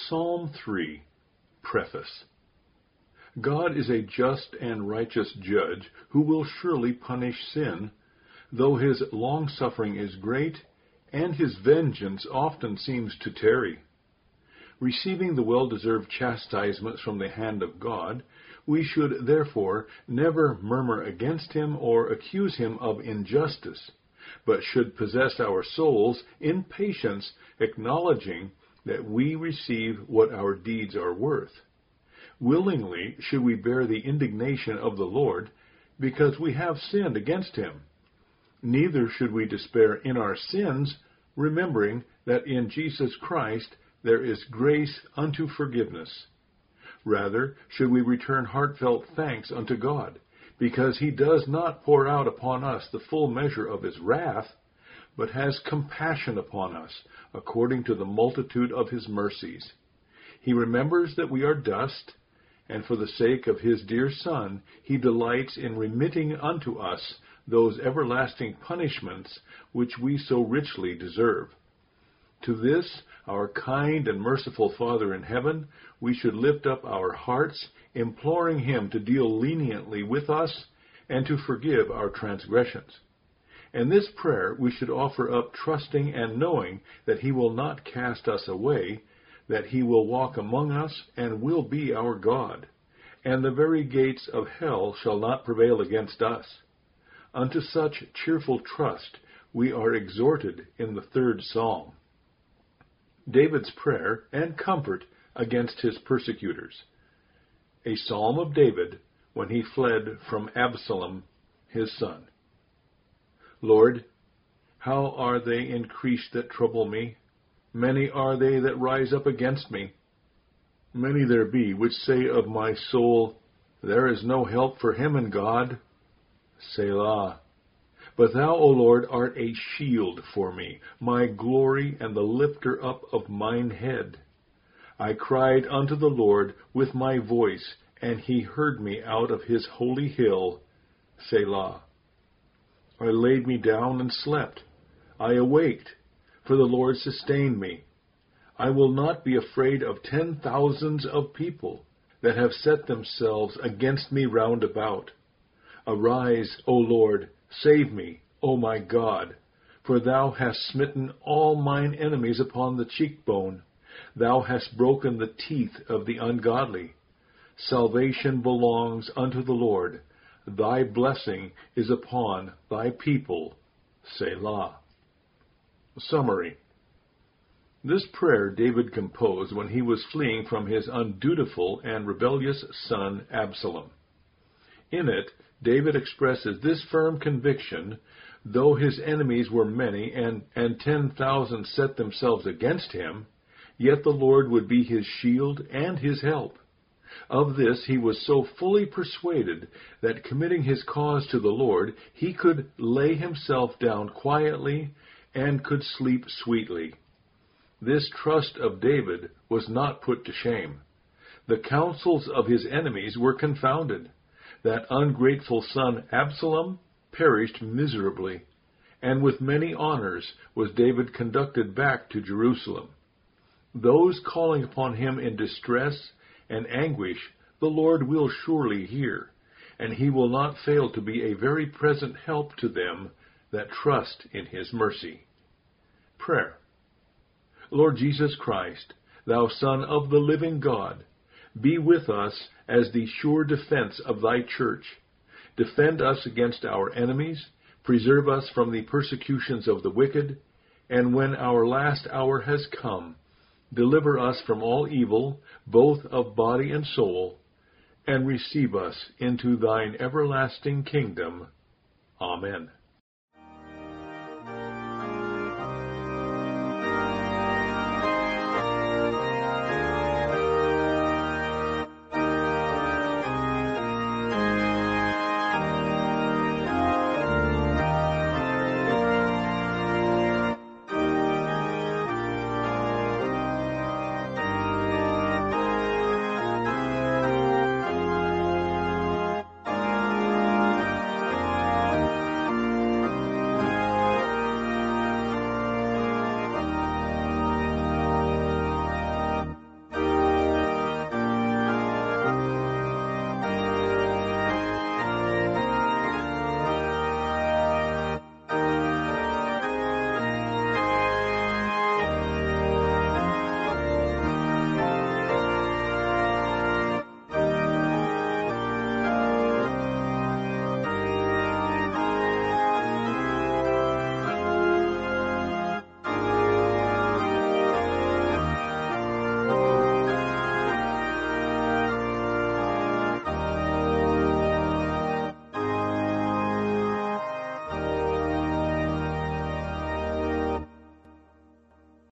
Psalm 3, Preface. God is a just and righteous judge who will surely punish sin, though his long-suffering is great and his vengeance often seems to tarry. Receiving the well-deserved chastisements from the hand of God, we should therefore never murmur against him or accuse him of injustice, but should possess our souls in patience, acknowledging that we receive what our deeds are worth. Willingly should we bear the indignation of the Lord, because we have sinned against him. Neither should we despair in our sins, remembering that in Jesus Christ there is grace unto forgiveness. Rather should we return heartfelt thanks unto God, because he does not pour out upon us the full measure of his wrath, but has compassion upon us, according to the multitude of his mercies. He remembers that we are dust, and for the sake of his dear Son, he delights in remitting unto us those everlasting punishments which we so richly deserve. To this, our kind and merciful Father in heaven, we should lift up our hearts, imploring him to deal leniently with us and to forgive our transgressions. And this prayer we should offer up trusting and knowing that he will not cast us away, that he will walk among us and will be our God, and the very gates of hell shall not prevail against us. Unto such cheerful trust we are exhorted in the 3rd Psalm. David's prayer and comfort against his persecutors. A psalm of David when he fled from Absalom, his son. Lord, how are they increased that trouble me? Many are they that rise up against me. Many there be which say of my soul, there is no help for him in God. Selah. But thou, O Lord, art a shield for me, my glory and the lifter up of mine head. I cried unto the Lord with my voice, and he heard me out of his holy hill. Selah. I laid me down and slept. I awaked, for the Lord sustained me. I will not be afraid of 10,000s of people that have set themselves against me round about. Arise, O Lord, save me, O my God, for thou hast smitten all mine enemies upon the cheekbone. Thou hast broken the teeth of the ungodly. Salvation belongs unto the Lord. Thy blessing is upon thy people. Selah. Summary. This prayer David composed when he was fleeing from his undutiful and rebellious son Absalom. In it, David expresses this firm conviction: though his enemies were many and 10,000 set themselves against him, yet the Lord would be his shield and his help. Of this he was so fully persuaded that, committing his cause to the Lord, he could lay himself down quietly and could sleep sweetly. This trust of David was not put to shame. The counsels of his enemies were confounded. That ungrateful son Absalom perished miserably, and with many honors was David conducted back to Jerusalem. Those calling upon him in distress and anguish, the Lord will surely hear, and he will not fail to be a very present help to them that trust in his mercy. Prayer. Lord Jesus Christ, thou Son of the living God, be with us as the sure defense of thy church. Defend us against our enemies, preserve us from the persecutions of the wicked, and when our last hour has come, deliver us from all evil, both of body and soul, and receive us into thine everlasting kingdom. Amen.